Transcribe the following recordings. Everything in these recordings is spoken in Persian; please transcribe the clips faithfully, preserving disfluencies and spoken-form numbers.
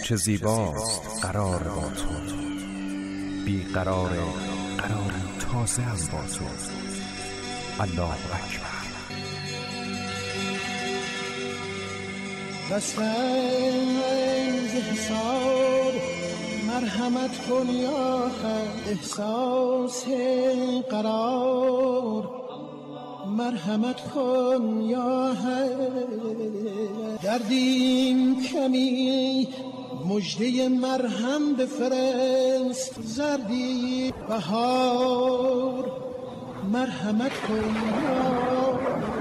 چه زیباست قرار با تو، بی قرار قراری تازه هم با تو. الله اکبر. دستنز حساب مرحمت کن یا حق، احساس قرار مرحمت کن یا حق. دردیم کمی مجده مرهم بفرست، زردی بهار مرحمت کن یا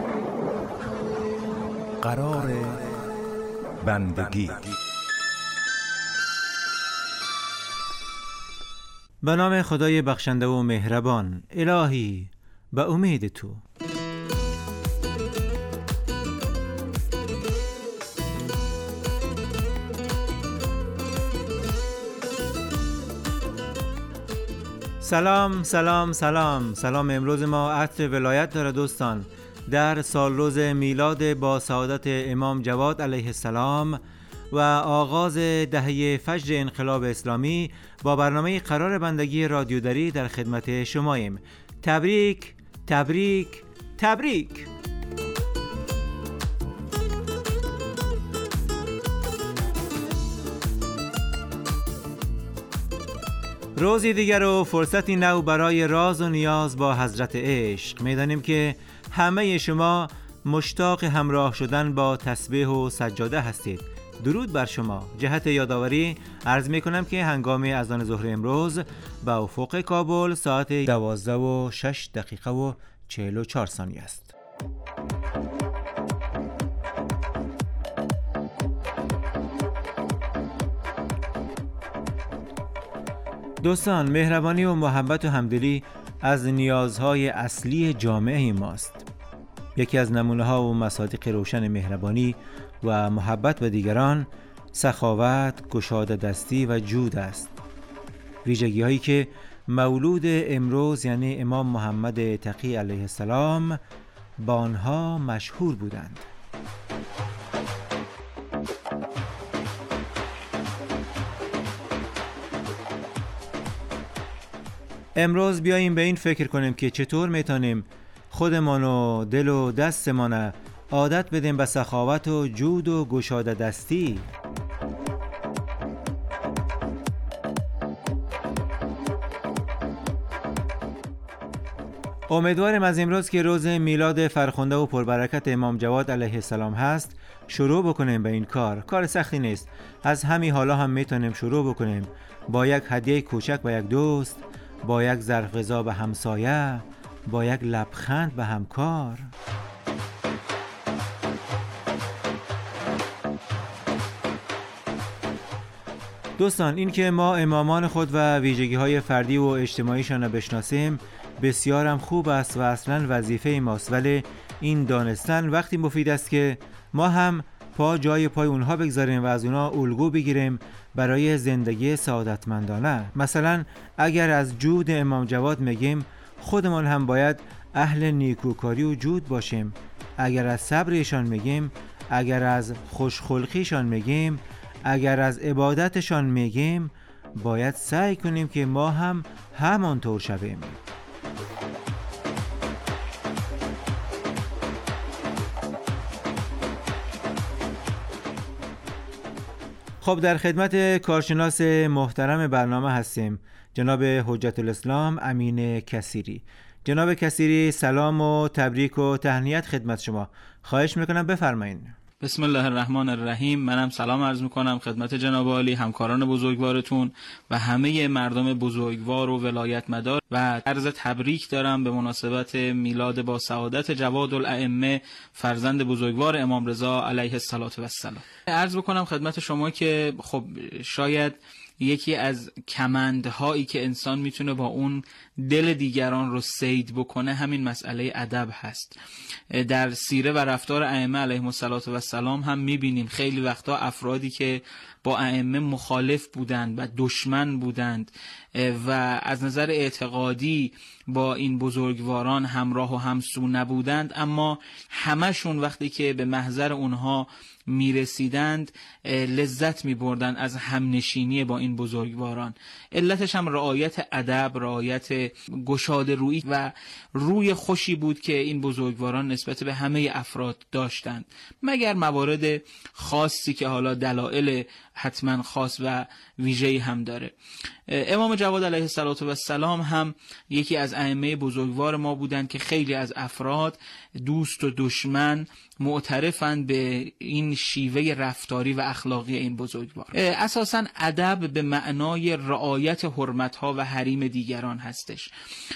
قرار بندگی. به نام خدای بخشنده و مهربان. الهی به امید تو. سلام سلام سلام سلام. امروز ما عطر ولایت داره دوستان. در سال روز میلاد با سعادت امام جواد علیه السلام و آغاز دهه فجر انقلاب اسلامی با برنامه قرار بندگی رادیوداری در خدمت شماییم. تبریک تبریک تبریک. روزی دیگر و فرصتی نو برای راز و نیاز با حضرت عشق. می‌دانیم که همه شما مشتاق همراه شدن با تسبیح و سجاده هستید. درود بر شما. جهت یادآوری عرض می‌کنم که هنگام اذان ظهر امروز به افق کابل ساعت دوازده و شش دقیقه و چهل و چهار ثانیه است. دوستان، مهربانی و محبت و همدلی از نیازهای اصلی جامعه ماست. یکی از نمونه‌ها و مصادیق روشن مهربانی و محبت به دیگران سخاوت، گشاده دستی و جود است. ویژگی هایی که مولود امروز یعنی امام محمد تقی علیه السلام با آنها مشهور بودند. امروز بیاییم به این فکر کنیم که چطور میتونیم خودمان و دل و دستمان عادت بدیم به سخاوت و جود و گشاده دستی. امیدوارم از امروز که روز میلاد فرخنده و پربرکت امام جواد علیه السلام هست شروع بکنیم به این کار. کار سختی نیست. از همین حالا هم میتونیم شروع بکنیم با یک هدیه کوچک به یک دوست، با یک ظرف غذا به همسایه، با یک لبخند به همکار. دوستان، این که ما امامان خود و ویژگی‌های فردی و اجتماعیشان را بشناسیم بسیار هم خوب است و اصلاً وظیفه ماست، ولی این دانستن وقتی مفید است که ما هم پا جای پای اونها بگذاریم و از اونها الگو بگیریم برای زندگی سعادتمندانه. مثلا اگر از جود امام جواد میگیم، خودمان هم باید اهل نیکوکاری و جود باشیم. اگر از صبرشان میگیم، اگر از خوشخلقیشان میگیم، اگر از عبادتشان میگیم، باید سعی کنیم که ما هم همانطور شویم. خب، در خدمت کارشناس محترم برنامه هستیم، جناب حجت الاسلام امین کثیری. جناب کثیری، سلام و تبریک و تهنیت خدمت شما. خواهش میکنم بفرمایید. بسم الله الرحمن الرحیم. منم سلام عرض میکنم خدمت جناب عالی، همکاران بزرگوارتون و همه مردم بزرگوار و ولایت مدار، و عرض تبریک دارم به مناسبت میلاد با سعادت جواد الائمه فرزند بزرگوار امام رضا علیه السلام. عرض بکنم خدمت شما که خب شاید یکی از کمندهایی که انسان میتونه با اون دل دیگران رو صید بکنه همین مسئله ادب هست. در سیره و رفتار ائمه علیهم السلام هم میبینیم خیلی وقتا افرادی که با ائمه مخالف بودند و دشمن بودند و از نظر اعتقادی با این بزرگواران همراه و همسو نبودند، اما همشون وقتی که به محضر اونها میرسیدند لذت میبردند از همنشینی با این بزرگواران. علتش هم رعایت ادب، رعایت گشاده رویی و روی خوشی بود که این بزرگواران نسبت به همه افراد داشتند، مگر موارد خاصی که حالا دلایل حتما خاص و ویژه‌ای هم داره. امام جواد علیه السلام هم یکی از ائمه بزرگوار ما بودند که خیلی از افراد دوست و دشمن معترفند به این شیوه رفتاری و اخلاقی این بزرگوار. اساساً ادب به معنای رعایت حرمت‌ها و حریم دیگران هستش.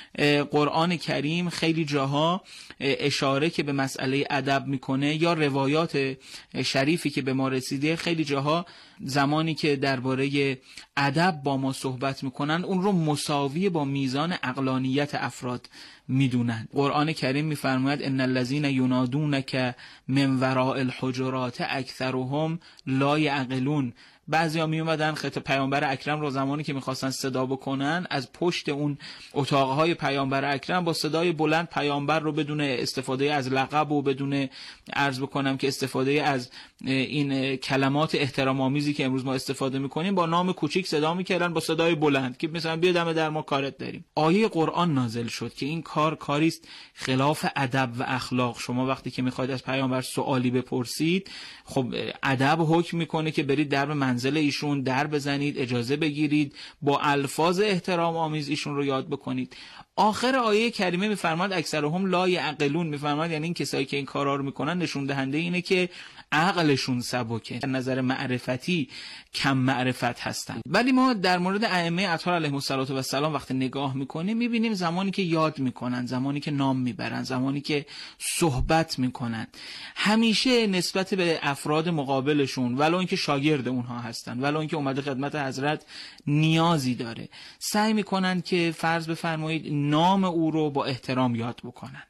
قرآن کریم خیلی جاها اشاره که به مسئله ادب میکنه یا روایات شریفی که به ما رسیده خیلی جاها زمانی که درباره ادب با ما صحبت میکنن اون رو مساوی با میزان عقلانیت افراد میدونن. قرآن کریم میفرماید ان الذين ينادونك من وراء الحجرات اکثرهم لا یعقلون. بعضیا می اومدن خط پیامبر اکرم رو زمانی که میخواستن صدا بکنن از پشت اون اتاقهای پیامبر اکرم با صدای بلند پیامبر رو بدون استفاده از لقب و بدون عرض بکنم که استفاده از این کلمات احترام آمیزی که امروز ما استفاده میکنیم با نام کوچیک صدا میکردن با صدای بلند که مثلا بیا دم در ما کارت داریم. آیه قرآن نازل شد که این کار کاری است خلاف ادب و اخلاق. شما وقتی که میخواید از پیامبر سوالی بپرسید خب ادب حکم میکنه که برید در منزل ایشون در بزنید، اجازه بگیرید، با الفاظ احترام آمیز ایشون رو یاد بکنید. آخر آیه کریمه میفرماد اکثرهم لا یعقلون، میفرماد یعنی این کسایی که این کارا رو میکنن نشون دهنده اینه که عقلشون سبکه، از نظر معرفتی کم معرفت هستن. ولی ما در مورد ائمه اطهار علیهم السلام وقتی نگاه میکنیم میبینیم زمانی که یاد میکنن، زمانی که نام میبرن، زمانی که صحبت میکنن، همیشه نسبت به افراد مقابلشون ولو اینکه شاگرد اونها هستن، ولو اینکه اومده خدمت حضرت نیازی داره، سعی میکنن که فرض بفرمایید نام او رو با احترام یاد بکنند.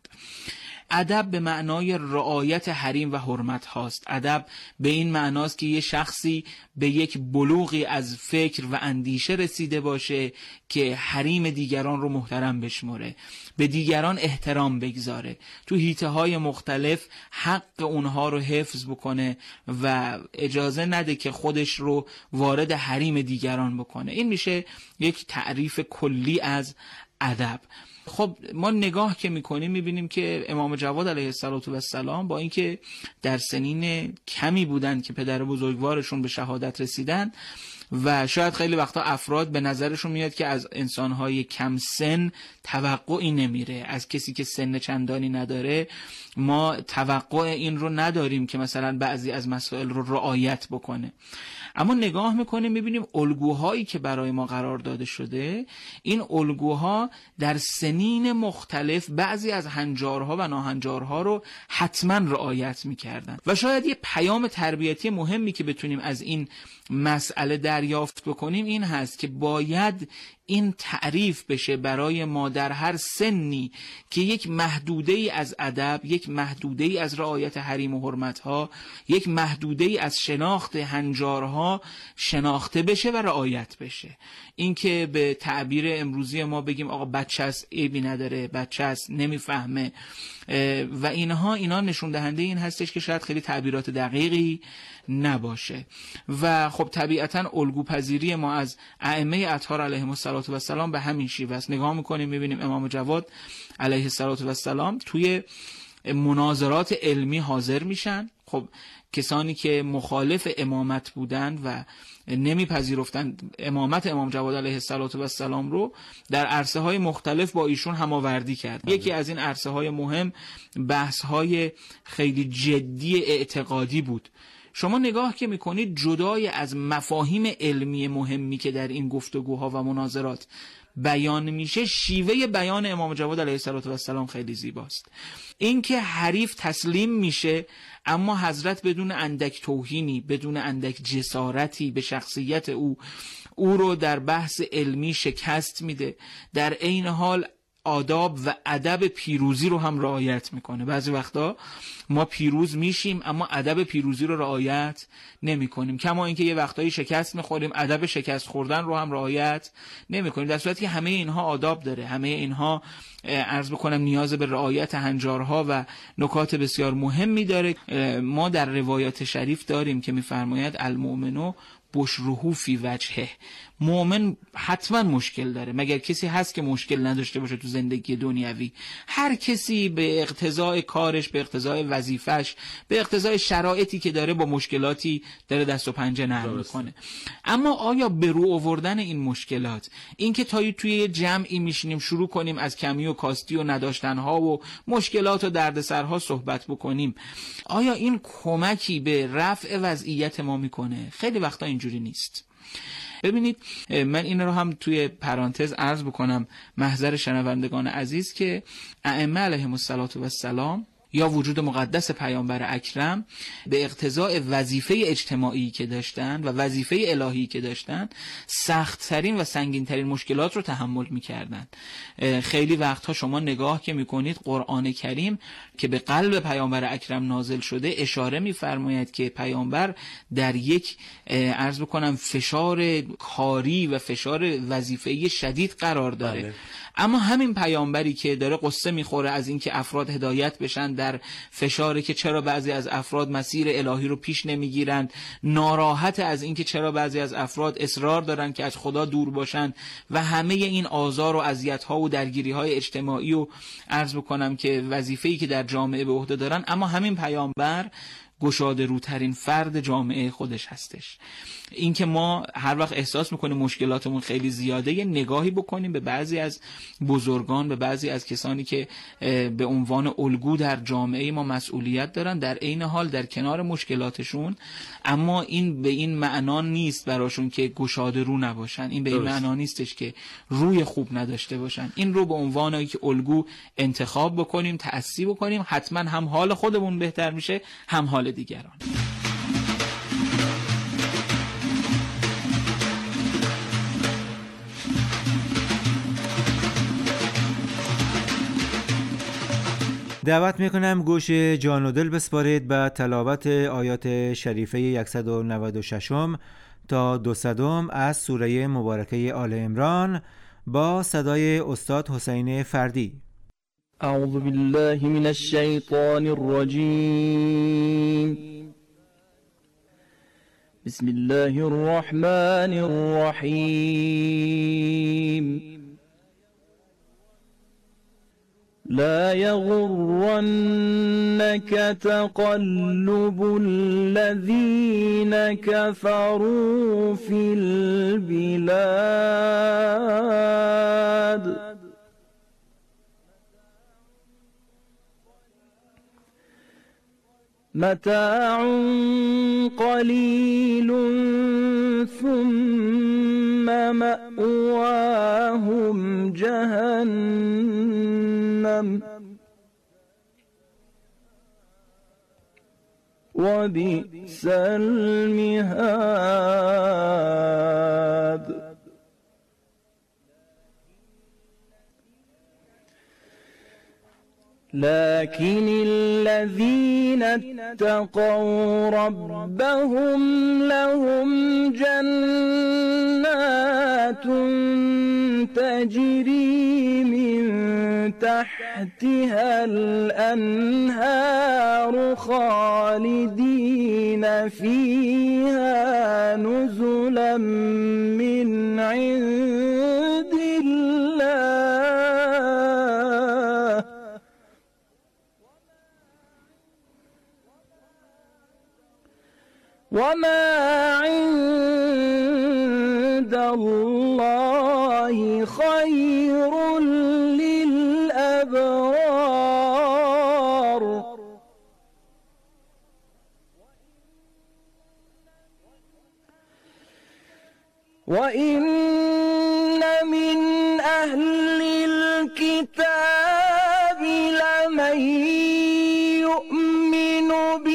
ادب به معنای رعایت حریم و حرمت هاست. ادب به این معناست که یه شخصی به یک بلوغی از فکر و اندیشه رسیده باشه که حریم دیگران رو محترم بشمره، به دیگران احترام بگذاره، تو حیطه های مختلف حق اونها رو حفظ بکنه و اجازه نده که خودش رو وارد حریم دیگران بکنه. این میشه یک تعریف کلی از ادب. خب ما نگاه که میکنیم میبینیم که امام جواد علیه السلام با اینکه در سنین کمی بودن که پدر بزرگوارشون به شهادت رسیدن و شاید خیلی وقتا افراد به نظرشون میاد که از انسانهای کم سن توقعی نمیره، از کسی که سن چندانی نداره ما توقع این رو نداریم که مثلا بعضی از مسائل رو رعایت بکنه. اما نگاه میکنیم میبینیم الگوهایی که برای ما قرار داده شده، این الگوها در سنین مختلف بعضی از هنجارها و ناهنجارها رو حتما رعایت میکردن و شاید یه پیام تربیتی مهمی که بتونیم از این مسئله دریافت بکنیم این هست که باید این تعریف بشه برای ما در هر سنی که یک محدوده ای از ادب، یک محدوده ای از رعایت حریم و حرمتها، یک محدوده ای از شناخت هنجارها شناخته بشه و رعایت بشه. این که به تعبیر امروزی ما بگیم آقا بچه است، عیبی نداره، بچه است، نمیفهمه و اینها اینا نشون دهنده این هستش که شاید خیلی تعبیرات دقیقی نباشه. و خب طبیعتاً الگوپذیری ما از ائمه اطهار علیهم السلام به همین شیوه است. نگاه میکنیم میبینیم امام جواد علیه السلام توی مناظرات علمی حاضر میشن. خب کسانی که مخالف امامت بودند و نمیپذیرفتند امامت امام جواد علیه السلام رو در عرصه های مختلف با ایشون هماوردی کرد. یکی از این عرصه های مهم بحث های خیلی جدی اعتقادی بود. شما نگاه که میکنید جدای از مفاهیم علمی مهمی که در این گفتگوها و مناظرات بیان میشه، شیوه بیان امام جواد علیه السلام خیلی زیباست. این که حریف تسلیم میشه اما حضرت بدون اندک توهینی، بدون اندک جسارتی به شخصیت او او رو در بحث علمی شکست میده، در عین حال آداب و ادب پیروزی رو هم رعایت میکنه. بعضی وقتا ما پیروز میشیم اما ادب پیروزی رو رعایت نمیکنیم، کما اینکه یه وقتایی شکست میخوریم ادب شکست خوردن رو هم رعایت نمیکنیم، در صورتی که همه اینها آداب داره، همه اینها عرض بکنم نیاز به رعایت هنجارها و نکات بسیار مهمی داره. ما در روایات شریف داریم که میفرماید المؤمنو بشره فی وجهه، مؤمن حتما مشکل داره، مگر کسی هست که مشکل نداشته باشه تو زندگی دنیوی؟ هر کسی به اقتضای کارش، به اقتضای وظیفش، به اقتضای شرایطی که داره با مشکلاتی داره دست و پنجه نرم میکنه. اما آیا به رو آوردن این مشکلات، این که تا توی جمعی میشینیم شروع کنیم از کمی و کاستی و نداشتنها و مشکلات و دردسرها صحبت بکنیم، آیا این کمکی به رفع وضعیت ما میکنه؟ خیلی وقتا اینجوری نیست. ببینید، من این رو هم توی پرانتز عرض بکنم محضر شنوندگان عزیز که ائمه علیهم السلام یا وجود مقدس پیامبر اکرم به اقتضاء وظیفه اجتماعی که داشتن و وظیفه الهی که داشتن سخت ترین و سنگین ترین مشکلات رو تحمل می‌کردن. خیلی وقتها شما نگاه که می‌کنید قرآن کریم که به قلب پیامبر اکرم نازل شده اشاره می‌فرماید که پیامبر در یک عرض بکنم فشار کاری و فشار وظیفه‌ای شدید قرار داره. بله. اما همین پیامبری که داره قصه میخوره از اینکه افراد هدایت بشن، در فشاره که چرا بعضی از افراد مسیر الهی رو پیش نمیگیرند، ناراحت از اینکه چرا بعضی از افراد اصرار دارن که از خدا دور باشن و همه این آزار و اذیت‌ها و درگیری‌های اجتماعی و عرض بکنم که وظیفه‌ای که در جامعه به عهده دارن، اما همین پیامبر گشاده روترین فرد جامعه خودش هستش. این که ما هر وقت احساس میکنیم مشکلاتمون خیلی زیاده، یه نگاهی بکنیم به بعضی از بزرگان، به بعضی از کسانی که به عنوان الگو در جامعه ما مسئولیت دارن، در عین حال در کنار مشکلاتشون، اما این به این معنا نیست براشون که گشاده رو نباشن، این به این معنا نیستش که روی خوب نداشته باشن. این رو به عنوان یک الگو انتخاب بکنیم، تأسی بکنیم، حتما هم حال خودمون بهتر میشه هم حال دیگران. دعوت میکنم گوش جان و دل بسپارید به تلاوت آیات شریفه صد و نود و شش تا دویست از سوره مبارکه آل عمران با صدای استاد حسین فردی. اعوذ بالله من الشیطان الرجیم. بسم الله الرحمن الرحیم. لا يغرنك تقلب الذين كفروا في البلاد متاع قليل ثم مأواهم جهنم وبئس المهاد. لكن الذين اتقوا ربهم لهم جنات تجري من تحتها الأنهار خالدين فيها نزلا من عند الله وما عند الله خير للأبرار. وإن من أهل الكتاب لمن يؤمن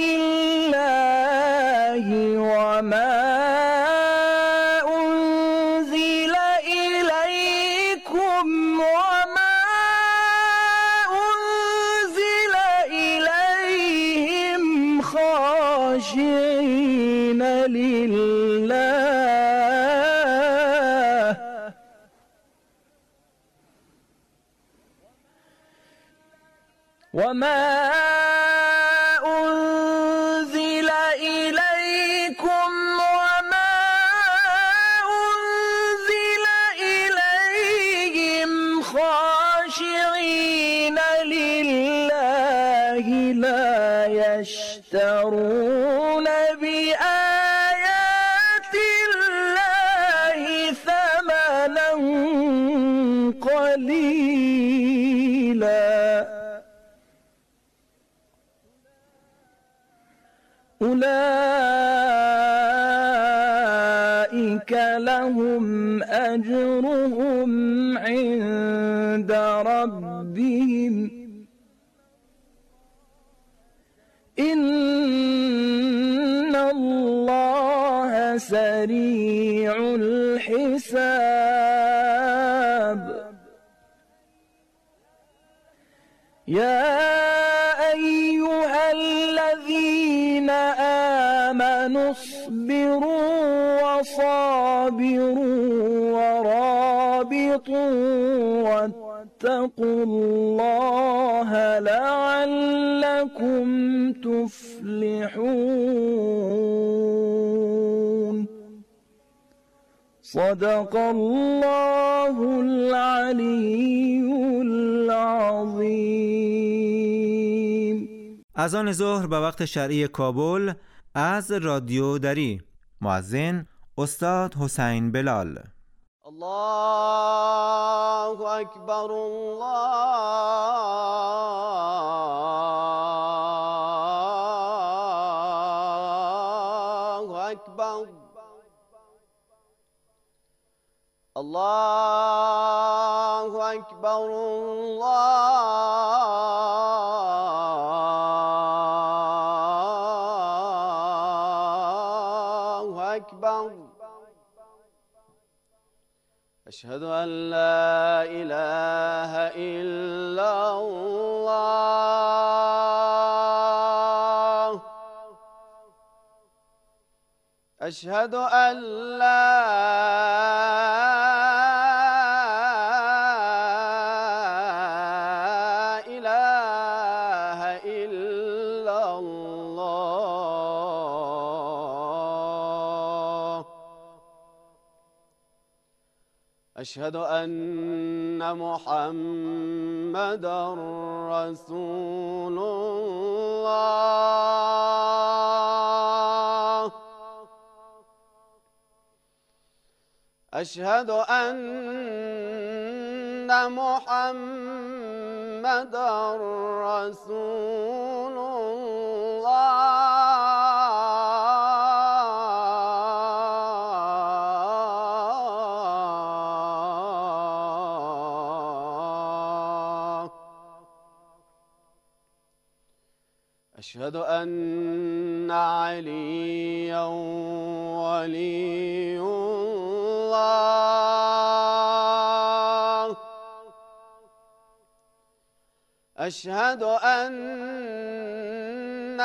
بالله وما أنزل إليكم وما وما أنزل إليكم وما أنزل إليهم خاشعين لله لا يشترون بآيات الله ثمنا قليلا أولئك لهم أجرهم عند ربهم إن الله سريع الحساب يا أيها الذين آمنوا اصبروا وصابروا ورابطوا واتقوا الله لعلكم تفلحون صدق الله العلی العظیم. اذان ظهر به وقت شرعی کابل از رادیو دری. مؤذن استاد حسین بلال. الله اکبر الله اکبر الله اکبر الله اکبر أشهد أن لا إله إلا الله أشهد أن لا إله إلا الله أشهد أن محمدًا رسول الله أشهد أن محمدًا رسول الله أشهد أن عليا ولي الله أشهد أن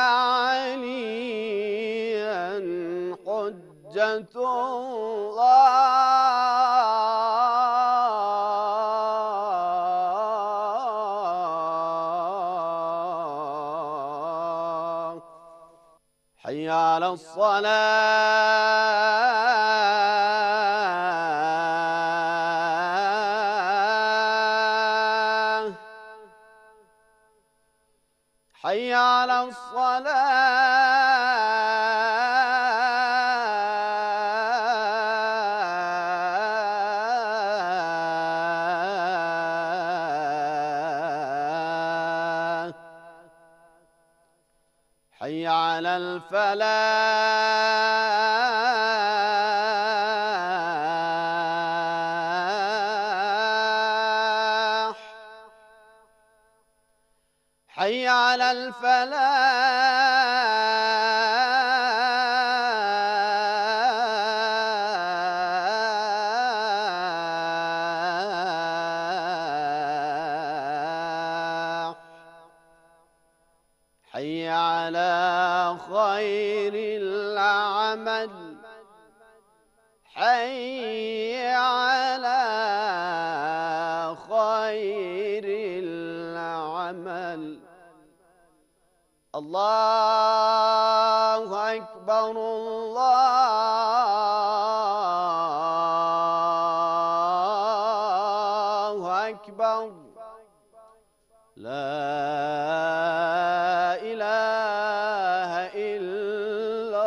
عليا حجة الله حي على الصلاة حي على الصلاة حي على الفلاح حي على الفلاح حي على خير العمل حي على خير العمل الله أكبر الله أكبر لا إله إلا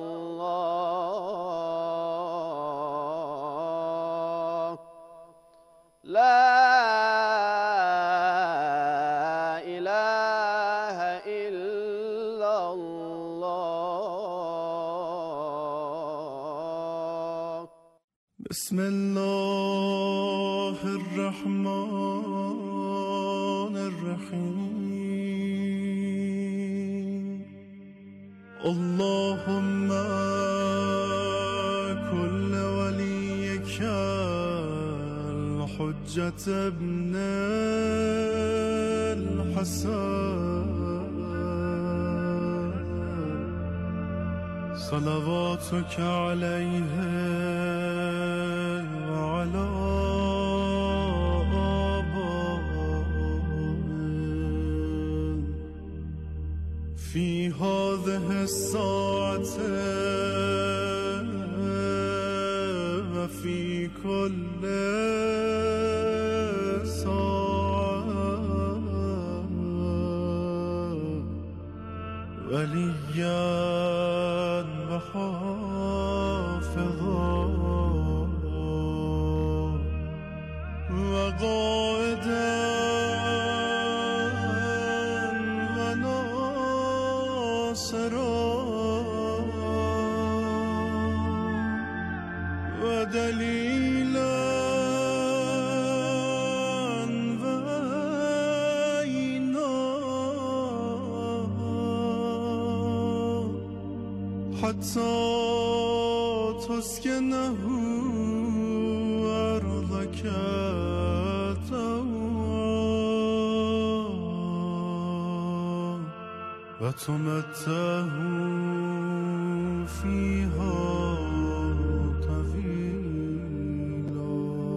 الله لا إله إلا الله بسم الله الرحمن الرحيم اللهم كل وليك الحجة ابن الحسن صلواتك عليه وعلى في هذه الساعة وفي كل ساعة وليا وحافظا وقائدا ودليلا وعينا حتى تسكنه أرضك وتمتعه فيها طويلا.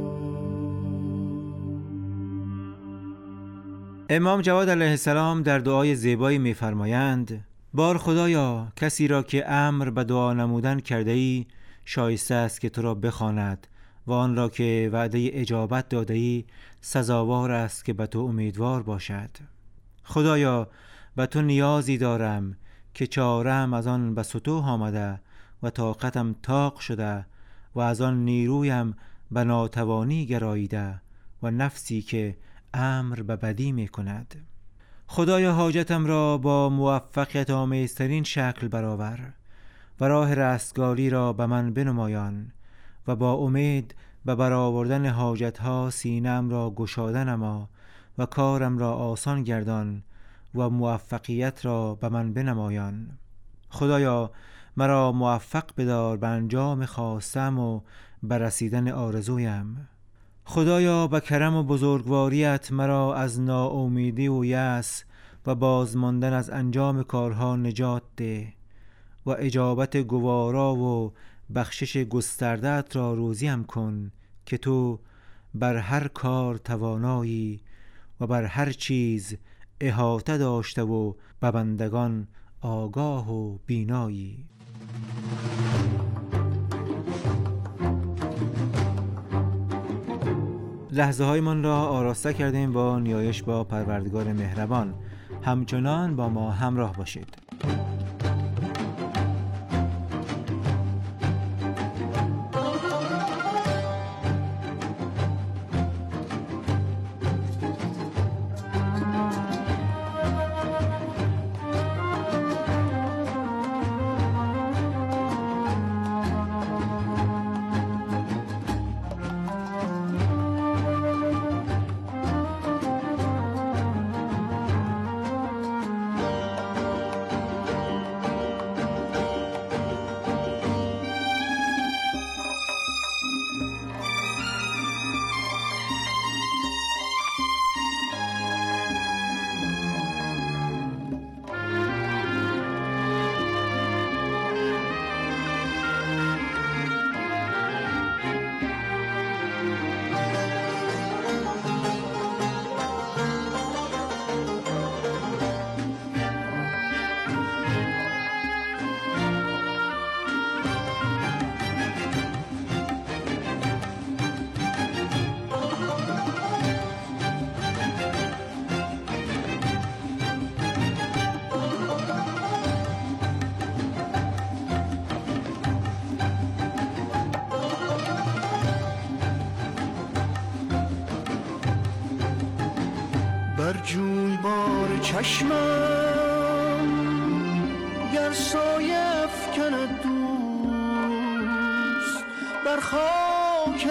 امام جواد علیه السلام در دعای زیبایی می‌فرمایند: بار خدایا، کسی را که امر به دعا نمودن کرده ای شایسته است که تو را بخواند و آن را که وعده اجابت داده ای سزاوار است که به تو امیدوار باشد. خدایا، به تو نیازی دارم که چارم از آن به سطوح آمده و طاقتم طاق شده و از آن نیرویم به ناتوانی گراییده و نفسی که امر به بدی می کند. خدایا، حاجتم را با موفقیت آمیزترین شکل برآور و راه رستگاری را به من بنمایان و با امید به برآوردن حاجتها سینه‌ام را گشاده نما و کارم را آسان گردان و موفقیت را به من بنمایان. خدایا، مرا موفق بدار به انجام خواستم و به رسیدن آرزویم. خدایا، به کرم و بزرگواریت مرا از ناامیدی و یأس و بازماندن از انجام کارها نجات ده و اجابت گوارا و بخشش گسترده‌ات را روزیم کن که تو بر هر کار توانایی و بر هر چیز احاطه داشته و به بندگان آگاه و بینایی. لحظه های من را آراسته کردیم با نیایش با پروردگار مهربان. همچنان با ما همراه باشید. جویبار چشمم گر سایه افکند دوست بر خاک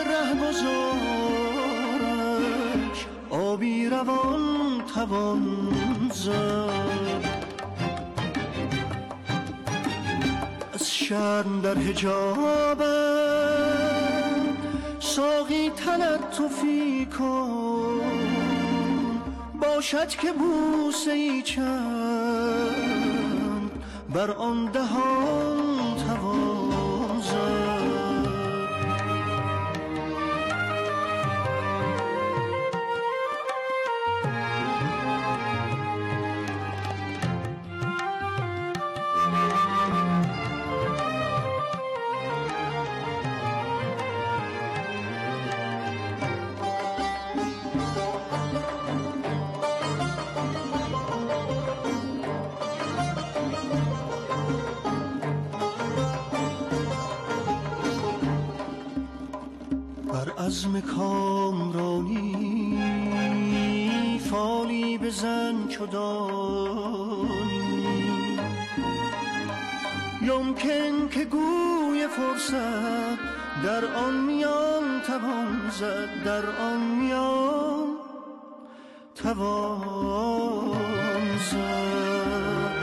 رهگذارش آبی روان توان زد. از شرم در حجابم ساقی تلطفی کن، باشد که بوسه ای چند بر آن دهان توان زد. عزم کامرانی فالی بزن چو دانی، یمکن که گوی فرصت در آن میان توان زد، در آن میان توان زد.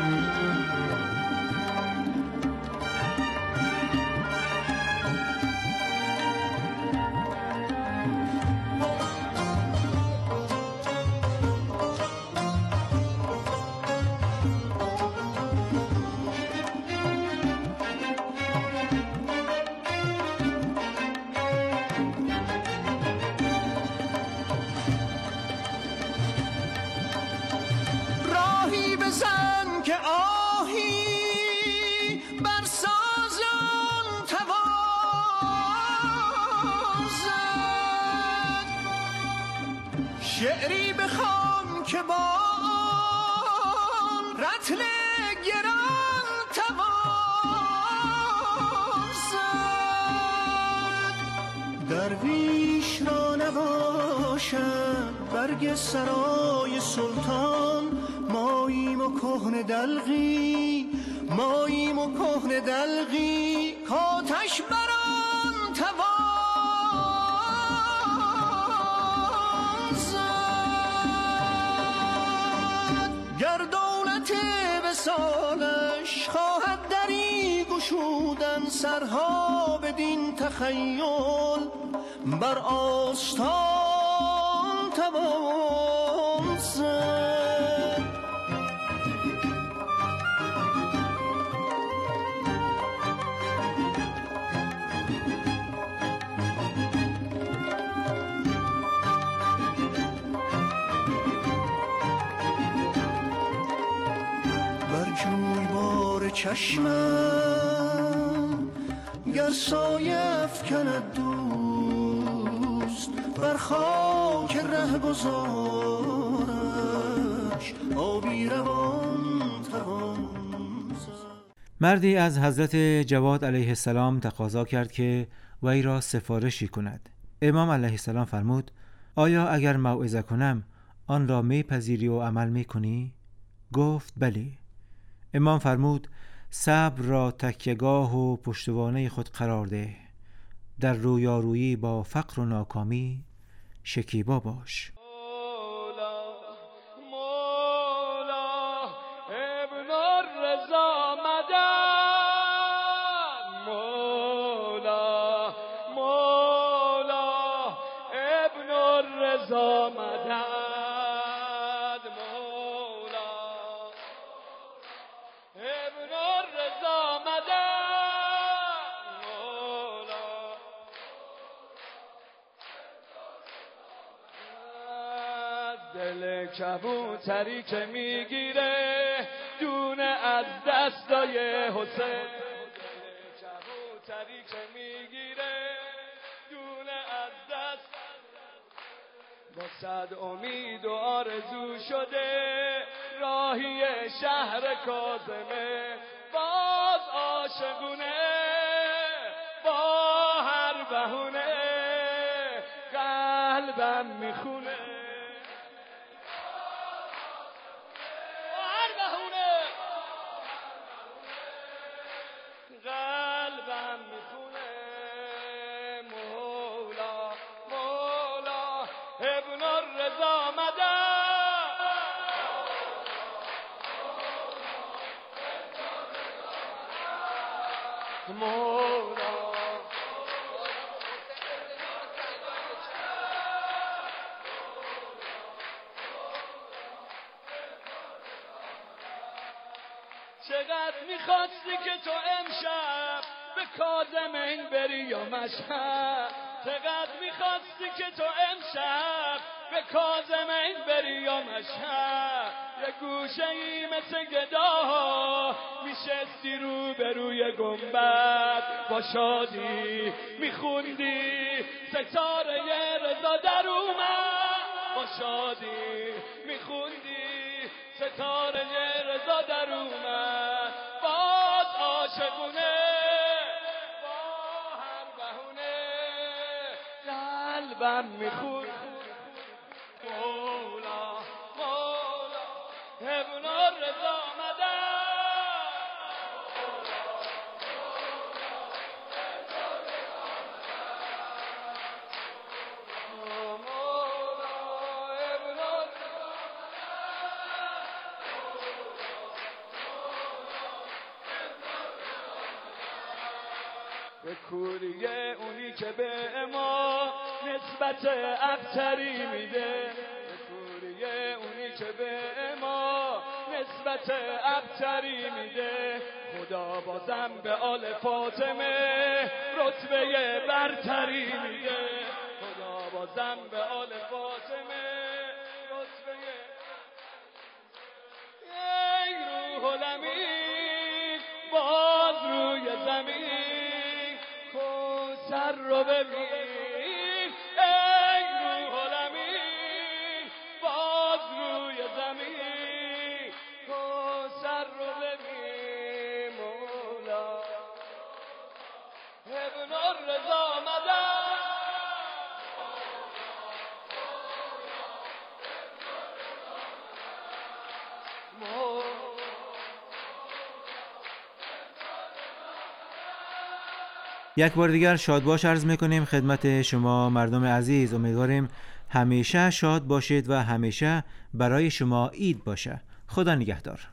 شعری بخوان که با رطل گران توان زد. درویش را نباشد برگ سرای سلطان، ماییم و کهنه دلقی، ماییم و کهنه دلقی کاتش بران توان سالش خواهد دری گشودن سرها بدین تخیل بر آستان توان زد. جویبار چشمم گر سایه افکند دوست بر خاک رهگذارش آبی روان توان زد. مردی از حضرت جواد علیه السلام تقاضا کرد که وی را سفارشی کند. امام علیه السلام فرمود: آیا اگر موعظه کنم آن را میپذیری و عمل میکنی؟ گفت بله. امام فرمود: صبر را تکیه‌گاه و پشتوانه خود قرار ده، در رویارویی با فقر و ناکامی شکیبا باش. مولا مولا ابن الرضا مدد، مولا مولا ابن الرضا مدد. دل کبوتری که میگیره دونه از دستای حسین، دل کبوتری که میگیره دونه از دست، با صد امید و آرزو شده راهی شهر کاظمه، باز عاشقونه با هر بهونه قلبم میخونه. ابن الرضا مدد مولا چقدر میخواستی که تو امشب به کاظمین بری یا مشهد، چقدر میخواستی که تو امشب به کاظمین بری یا مشهد، یه گوشه ای مثل گداها میشستی رو به روی گنبد، با شادی میخوندی ستاره رضا در اومد، با شادی میخوندی ستاره رضا در اومد، باز عاشقونه با هر بهونه قلبم میخون مولا مولا ابن الرضا مدد به کوریه اونی که به ما نسبت ابتری میده، به کوریه اونی که به ما نسبت ابتری میده، خدا بازم به آل فاطمه رتبه برتری میده، خدا بازم به آل فاطمه رتبه. ای روح الامین باز روی زمین کوثر رو ببین، ای روح الامین باز روی زمین کوثر رو ببین، مولا ابن الرضا مدد یک بار دیگر شادباش عرض میکنیم خدمت شما مردم عزیز. امیدواریم همیشه شاد باشید و همیشه برای شما عید باشه. خدا نگهدار.